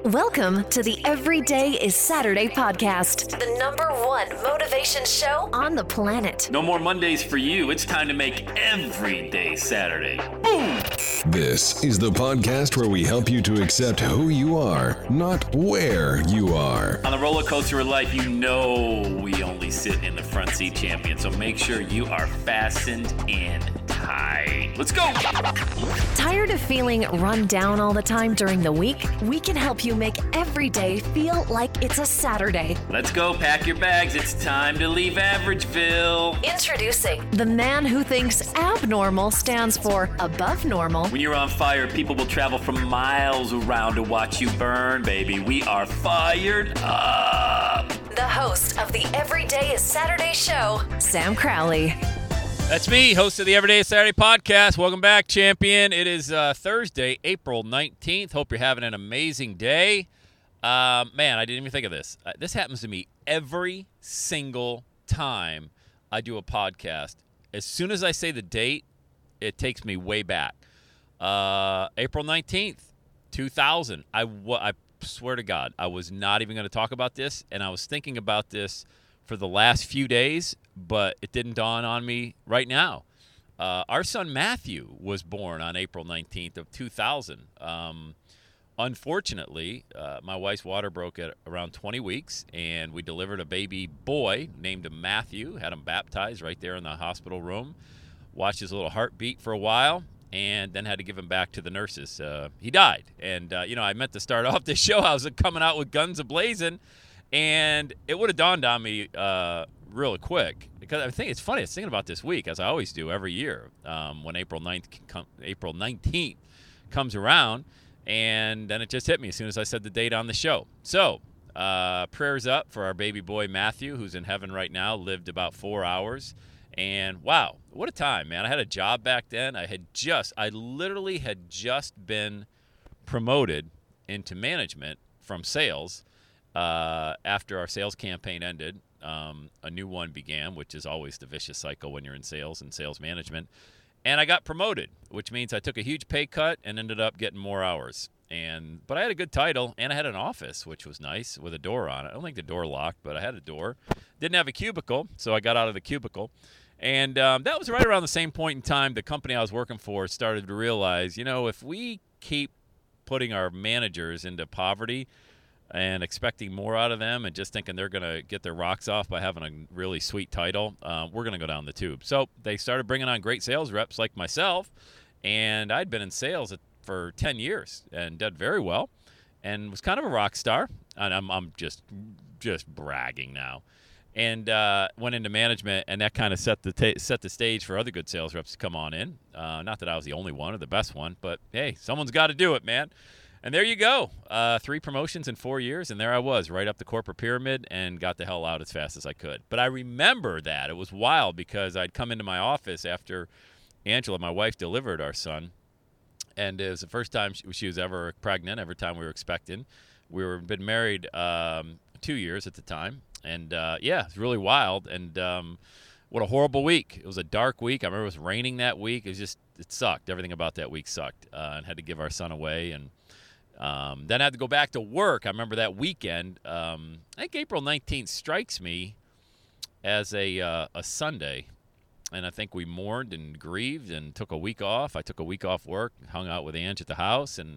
Welcome to the Everyday is Saturday podcast, the #1 motivation show on the planet. No more Mondays for you. It's time to make every day Saturday. Boom! This is the podcast where we help you to accept who you are, not where you are. On the roller coaster of life, you know we only sit in the front seat, champion. So make sure you are fastened in tight. Let's go! Tired of feeling run down all the time during the week? We can help you make every day feel like it's a Saturday. Let's go, pack your bags. It's time to leave Averageville. Introducing the man who thinks abnormal stands for above normal. When you're on fire, people will travel from miles around to watch you burn, baby. We are fired up. The host of the Everyday is Saturday show, Sam Crowley. That's me, host of the Everyday Saturday podcast. Welcome back, champion. It is Thursday, April 19th. Hope you're having an amazing day. Man, I didn't even think of this. This happens to me every single time I do a podcast. As soon as I say the date, it takes me way back. April 19th, 2000. I swear to God, I was not even going to talk about this, and I was thinking about this for the last few days, but it didn't dawn on me right now. Our son Matthew was born on April 19th of 2000. Unfortunately, my wife's water broke at around 20 weeks, and we delivered a baby boy, named him Matthew, had him baptized right there in the hospital room, watched his little heart beat for a while, and then had to give him back to the nurses. He died. And, I meant to start off this show. I was coming out with guns a-blazing, and it would have dawned on me really quick, because I think it's funny. I was thinking about this week, as I always do every year, when April 19th comes around, and then it just hit me as soon as I said the date on the show. So, prayers up for our baby boy Matthew, who's in heaven right now, lived about 4 hours. And wow, what a time, man. I had a job back then. I literally had just been promoted into management from sales. After our sales campaign ended, a new one began, which is always the vicious cycle when you're in sales and sales management. And I got promoted, which means I took a huge pay cut and ended up getting more hours. But I had a good title, and I had an office, which was nice, with a door on it. I don't think the door locked, but I had a door. Didn't have a cubicle, so I got out of the cubicle. And that was right around the same point in time the company I was working for started to realize, if we keep putting our managers into poverty and expecting more out of them and just thinking they're going to get their rocks off by having a really sweet title, we're going to go down the tube. So they started bringing on great sales reps like myself, and I'd been in sales for 10 years and did very well and was kind of a rock star. And I'm just bragging now. And went into management, and that kind of set the stage for other good sales reps to come on in. Not that I was the only one or the best one, but hey, someone's got to do it, man. And there you go. 3 promotions in 4 years, and there I was, right up the corporate pyramid, and got the hell out as fast as I could. But I remember that. It was wild, because I'd come into my office after Angela, my wife, delivered our son, and it was the first time she was ever pregnant, every time we were expecting. We were been married 2 years at the time. And, it was really wild, and what a horrible week. It was a dark week. I remember it was raining that week. It sucked. Everything about that week sucked, and had to give our son away, and then I had to go back to work. I remember that weekend. I think April 19th strikes me as a Sunday, and I think we mourned and grieved and took a week off. I took a week off work, hung out with Ange at the house, and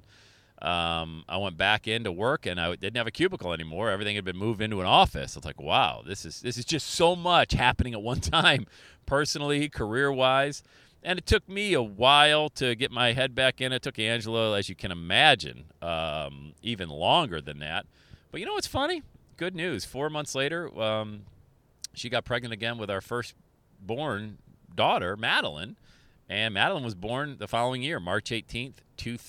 I went back into work, and I didn't have a cubicle anymore. Everything had been moved into an office. I was like, wow, this is just so much happening at one time, personally, career-wise. And it took me a while to get my head back in. It took Angela, as you can imagine, even longer than that. But you know what's funny? Good news. 4 months later, she got pregnant again with our firstborn daughter, Madeline. And Madeline was born the following year, March 18th,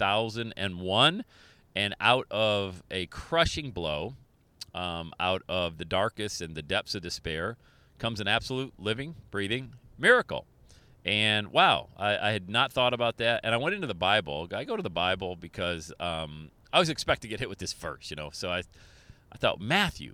2001. And out of a crushing blow, out of the darkest and the depths of despair, comes an absolute living, breathing miracle. And, wow, I had not thought about that. And I went into the Bible. I go to the Bible because I was expecting to get hit with this first, So I thought, Matthew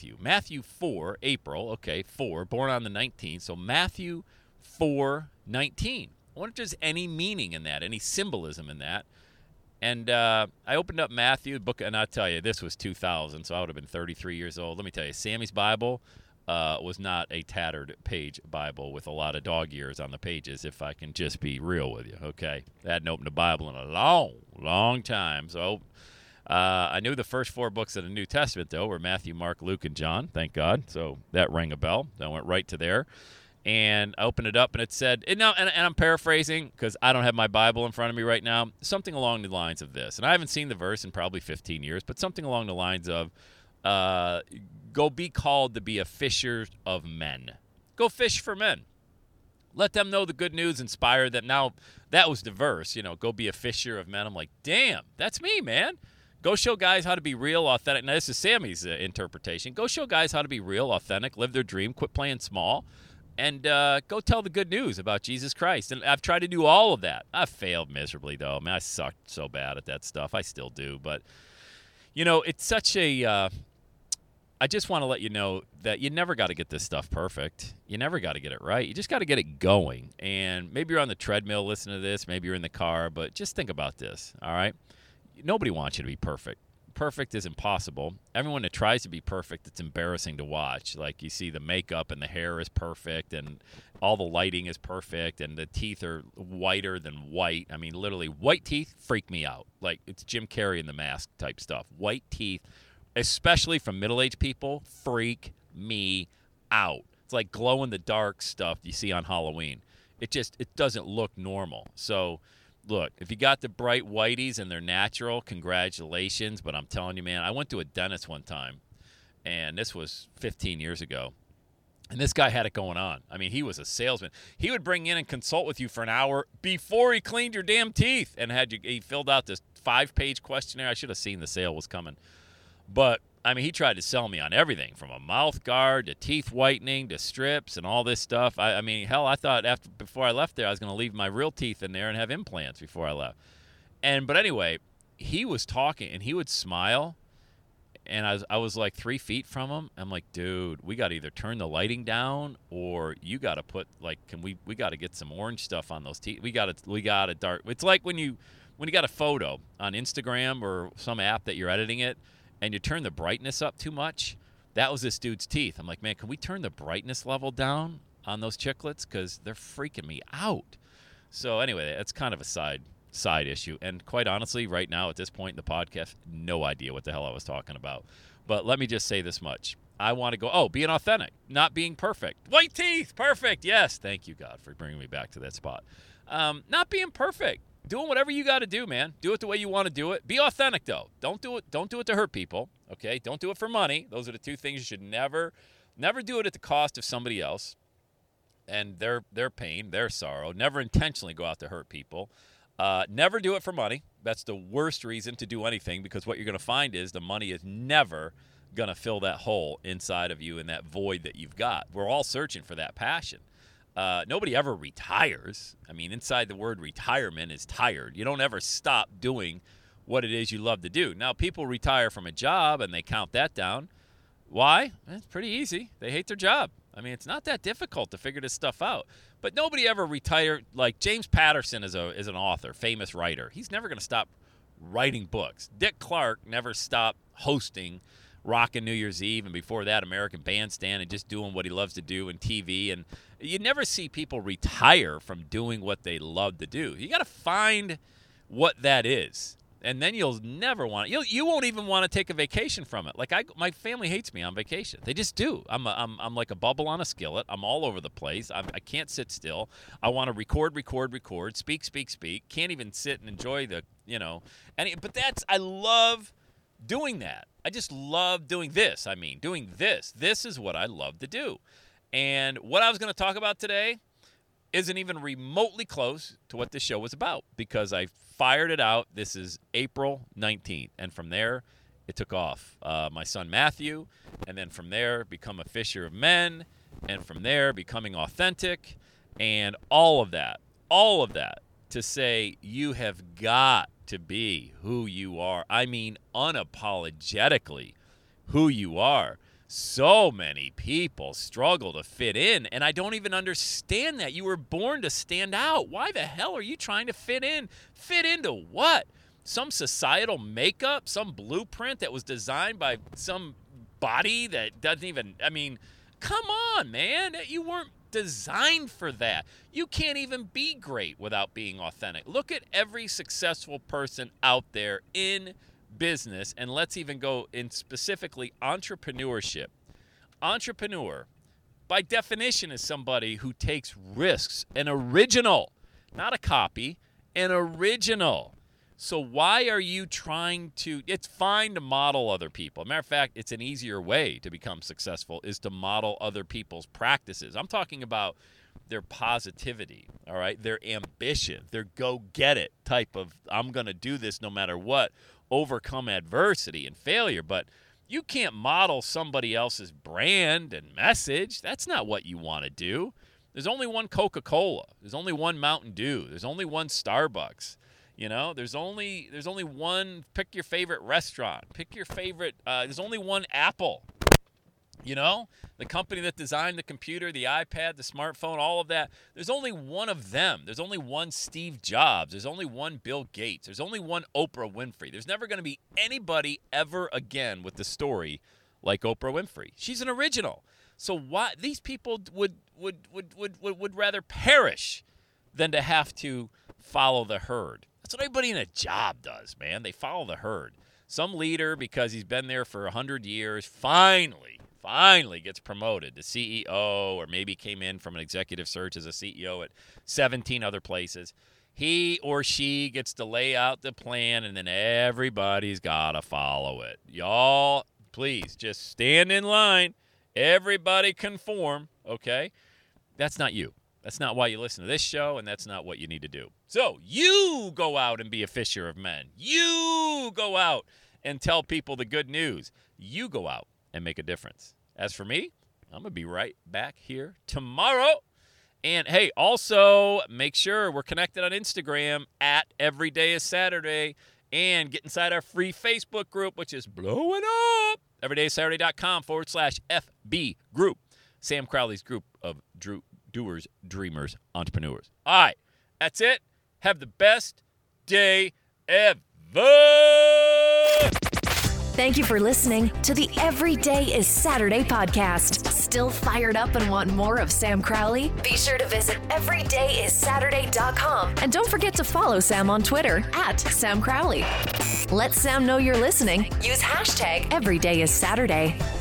4, April, okay, 4, born on the 19th. So Matthew 4:19. I wonder if there's any meaning in that, any symbolism in that. And I opened up Matthew book, and I'll tell you, this was 2000, so I would have been 33 years old. Let me tell you, Sammy's Bible was not a tattered page Bible with a lot of dog ears on the pages, if I can just be real with you, okay? I hadn't opened a Bible in a long, long time. So I knew the first 4 books of the New Testament, though, were Matthew, Mark, Luke, and John, thank God. So that rang a bell. I went right to there. And I opened it up, and it said, and I'm paraphrasing because I don't have my Bible in front of me right now, something along the lines of this. And I haven't seen the verse in probably 15 years, but something along the lines of, go be called to be a fisher of men. Go fish for men. Let them know the good news, inspire them. Now, that was the verse, go be a fisher of men. I'm like, damn, that's me, man. Go show guys how to be real, authentic. Now, this is Sammy's interpretation. Go show guys how to be real, authentic, live their dream, quit playing small. And go tell the good news about Jesus Christ. And I've tried to do all of that. I failed miserably, though. I mean, I sucked so bad at that stuff. I still do. But, it's such a I just want to let you know that you never got to get this stuff perfect. You never got to get it right. You just got to get it going. And maybe you're on the treadmill listening to this. Maybe you're in the car. But just think about this, all right? Nobody wants you to be perfect. Perfect is impossible. Everyone that tries to be perfect, it's embarrassing to watch. Like, you see the makeup and the hair is perfect and all the lighting is perfect and the teeth are whiter than white. I mean, literally, white teeth freak me out. Like, it's Jim Carrey in The Mask type stuff. White teeth, especially from middle-aged people, freak me out. It's like glow-in-the-dark stuff you see on Halloween. It doesn't look normal. So, look, if you got the bright whiteys and they're natural, congratulations. But I'm telling you, man, I went to a dentist one time, and this was 15 years ago, and this guy had it going on. I mean, he was a salesman. He would bring in and consult with you for an hour before he cleaned your damn teeth and he filled out this 5-page questionnaire. I should have seen the sale was coming. But, I mean, he tried to sell me on everything from a mouth guard to teeth whitening to strips and all this stuff. I mean, hell, I thought before I left there I was going to leave my real teeth in there and have implants before I left. But anyway, he was talking, and he would smile, and I was like 3 feet from him. I'm like, dude, we got to either turn the lighting down or you got to put, like, we got to get some orange stuff on those teeth. We got to dark. It's like when you got a photo on Instagram or some app that you're editing it, and you turn the brightness up too much. That was this dude's teeth. I'm like, man, can we turn the brightness level down on those chiclets? Because they're freaking me out. So anyway, that's kind of a side issue. And quite honestly, right now at this point in the podcast, no idea what the hell I was talking about. But let me just say this much. I want to go, being authentic, not being perfect. White teeth, perfect. Yes, thank you, God, for bringing me back to that spot. Not being perfect. Doing whatever you got to do, man. Do it the way you want to do it. Be authentic, though. Don't do it to hurt people, okay? Don't do it for money. Those are the 2 things you should never do it at the cost of somebody else and their pain, their sorrow. Never intentionally go out to hurt people. Never do it for money. That's the worst reason to do anything, because what you're going to find is the money is never going to fill that hole inside of you and that void that you've got. We're all searching for that passion. Nobody ever retires. I mean, inside the word retirement is tired. You don't ever stop doing what it is you love to do. Now, people retire from a job and they count that down. Why? It's pretty easy. They hate their job. I mean, it's not that difficult to figure this stuff out. But nobody ever retired. Like James Patterson is an author, famous writer. He's never going to stop writing books. Dick Clark never stopped hosting Rockin' New Year's Eve, and before that, American Bandstand, and just doing what he loves to do in TV. And you never see people retire from doing what they love to do. You got to find what that is, and then you'll never want it. You won't even want to take a vacation from it. Like my family hates me on vacation. They just do. I'm like a bubble on a skillet. I'm all over the place. I can't sit still. I want to record, speak. Can't even sit and enjoy the But I love doing that. I just love doing this. Doing this. This is what I love to do. And what I was going to talk about today isn't even remotely close to what this show was about, because I fired it out. This is April 19th. And from there, it took off. My son Matthew, and then from there, become a fisher of men, and from there, becoming authentic, and all of that to say you have got to be who you are. I mean, unapologetically who you are. So many people struggle to fit in, and I don't even understand that. You were born to stand out. Why the hell are you trying to fit in? Fit into what? some societal makeup, some blueprint that was designed by some body that doesn't even, I mean, come on, man. You weren't designed for that. You can't even be great without being authentic. Look at every successful person out there in business, and let's even go in specifically entrepreneurship. Entrepreneur, by definition, is somebody who takes risks, an original, not a copy, an original. So why are you trying to, it's fine to model other people. Matter of fact, it's an easier way to become successful is to model other people's practices. I'm talking about their positivity, all right, their ambition, their go-get-it type of, I'm going to do this no matter what, overcome adversity and failure. But you can't model somebody else's brand and message. That's not what you want to do. There's only one Coca-Cola. There's only one Mountain Dew. There's only one Starbucks. You know, there's only one, pick your favorite restaurant. Pick your favorite, there's only one Apple. You know, the company that designed the computer, the iPad, the smartphone, all of that. There's only one of them. There's only one Steve Jobs. There's only one Bill Gates. There's only one Oprah Winfrey. There's never going to be anybody ever again with the story like Oprah Winfrey. She's an original. So why these people would rather perish than to have to follow the herd. That's what everybody in a job does, man. They follow the herd. Some leader, because he's been there for 100 years, finally gets promoted to CEO, or maybe came in from an executive search as a CEO at 17 other places. He or she gets to lay out the plan, and then everybody's got to follow it. Y'all, please, just stand in line. Everybody conform, okay? That's not you. That's not why you listen to this show, and that's not what you need to do. So you go out and be a fisher of men. You go out and tell people the good news. You go out and make a difference. As for me, I'm going to be right back here tomorrow. And, hey, also make sure we're connected on Instagram at EverydayIsSaturday, and get inside our free Facebook group, which is blowing up, everydayissaturday.com/FB group. Sam Crowley's group of doers, dreamers, entrepreneurs. All right, that's it. Have the best day ever. Thank you for listening to the Every Day is Saturday podcast. Still fired up and want more of Sam Crowley? Be sure to visit everydayissaturday.com. And don't forget to follow Sam on Twitter at Sam Crowley. Let Sam know you're listening. Use hashtag EverydayIsSaturday.